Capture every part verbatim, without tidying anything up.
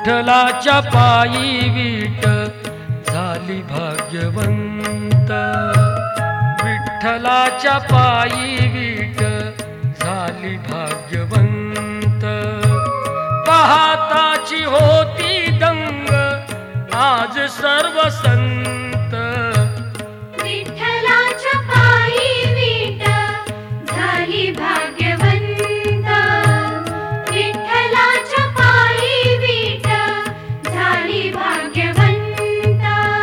विठ्ठलाच्या पायी वीट झाली भाग्यवंत, विठ्ठलाच्या पायी वीट झाली भाग्यवंत. पाहताची होती दंग आज सर्व संत, विठ्ठलाच्या पायी वीट झाली भाग्यवंत, विठ्ठलाच्या पायी वीट झाली भाग्यवंत.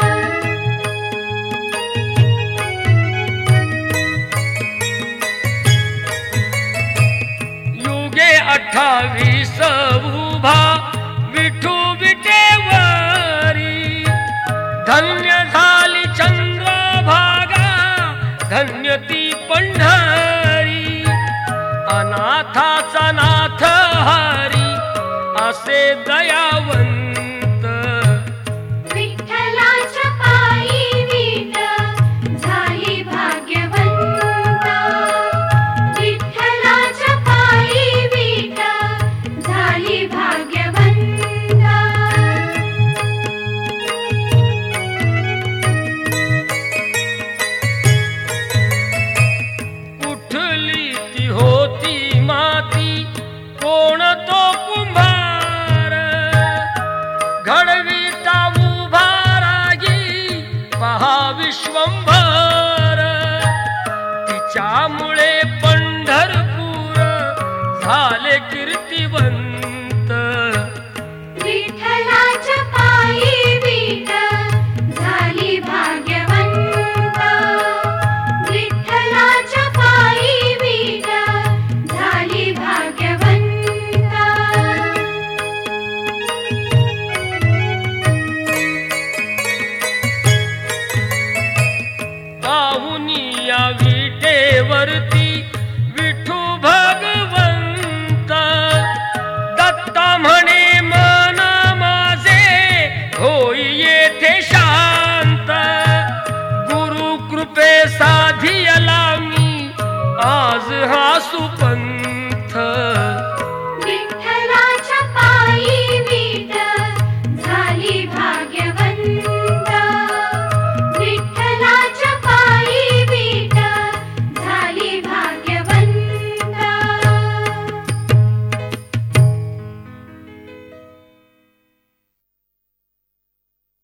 युगे अठ्ठावीस उभा विठू विटेवरी, धन्य झाली चंद्रभागा धन्य ती पंढरी. अनाथाचा नाथ हरी असे दया